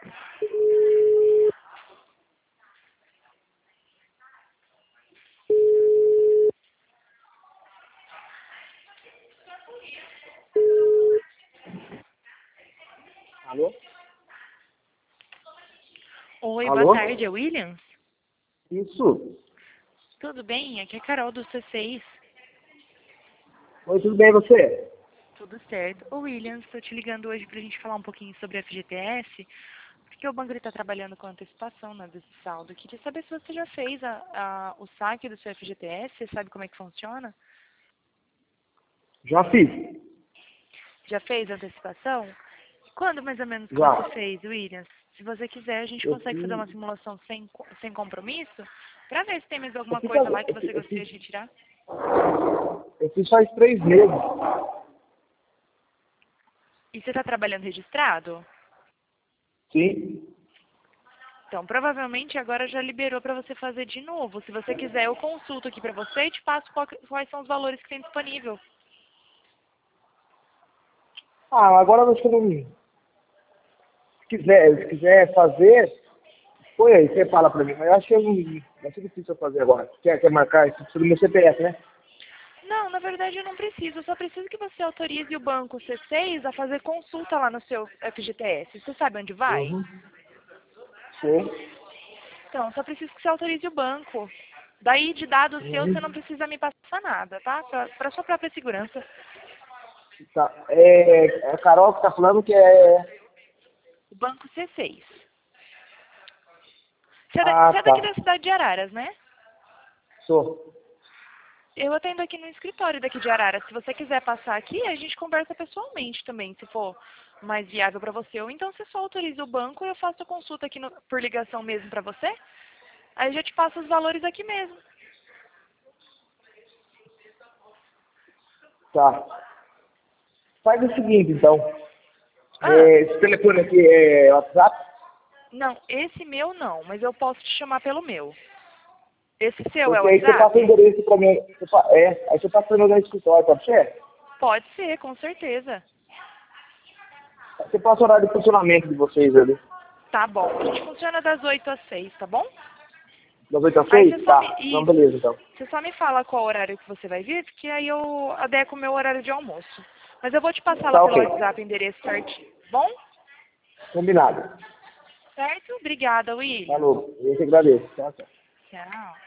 Alô? Oi, boa Alô? tarde, é Williams? Isso. Tudo bem? Aqui é a Carol do C6. Oi, tudo bem, e você? Tudo certo. Ô Williams, estou te ligando hoje para a gente falar um pouquinho sobre a FGTS, porque o banco está trabalhando com antecipação desse saldo. Queria saber se você já fez o saque do seu FGTS, você sabe como é que funciona? Já fiz. Já fez a antecipação? Quando mais ou menos que Já. você fez, Williams? Se você quiser, a gente Eu consegue fazer fiz, uma simulação sem compromisso, para ver se tem mais eu alguma fiz, coisa lá que você eu gostaria fiz, de retirar. eu fiz faz 3 meses. E você está trabalhando registrado? Sim. Então, provavelmente agora já liberou para você fazer de novo. Se você quiser, eu consulto aqui para você e te passo quais são os valores que tem disponível. Ah, agora acho que não. Se quiser fazer, põe aí, você fala pra mim. Mas eu acho que eu não, vai ser difícil eu fazer agora. Quer marcar isso? Precisa do meu CPF, né? Não, na verdade eu não preciso. Eu só preciso que você autorize o banco C6 a fazer consulta lá no seu FGTS. Você sabe onde vai? Uhum. Sim. Então, só preciso que você autorize o banco. Daí, de dados seus, você não Uhum. precisa me passar nada, tá? Para sua própria segurança. Tá. É a Carol que tá falando que é. O banco C6. Você Ah, é daqui tá. da cidade de Araras, né? Sou. Eu atendo aqui no escritório daqui de Arara. Se você quiser passar aqui, a gente conversa pessoalmente também, se for mais viável para você. Ou então você só autoriza o banco e eu faço a consulta aqui por ligação mesmo para você. Aí eu já te passo os valores aqui mesmo. Tá. Faz o seguinte, então. Ah, Esse telefone aqui é WhatsApp? não, esse meu não, mas eu posso te chamar pelo meu. Esse seu é o Porque aí você passa o WhatsApp? endereço pra mim. Aí você passa o meu escritório, pode ser? Pode ser, com certeza. Você passa o horário de funcionamento de vocês ali. Tá bom. A gente funciona das 8 às 6, tá bom? Das 8 às Aí 6? você só me. Tá. Então, Isso. beleza, então. Você só me fala qual horário que você vai vir, porque aí eu adequo o meu horário de almoço. Mas eu vou te passar lá Tá pelo ok. WhatsApp o endereço certinho. Bom? Combinado. Certo? Obrigada, William. Falou. Eu que agradeço. Tchau, tchau. Tchau.